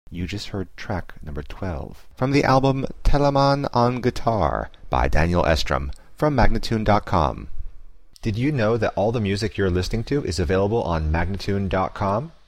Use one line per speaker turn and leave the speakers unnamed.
You just heard track number 12 from the album Telemann on Guitar by Daniel Estrom from Magnatune.com. Did you know that all the music you're listening to is available on Magnatune.com?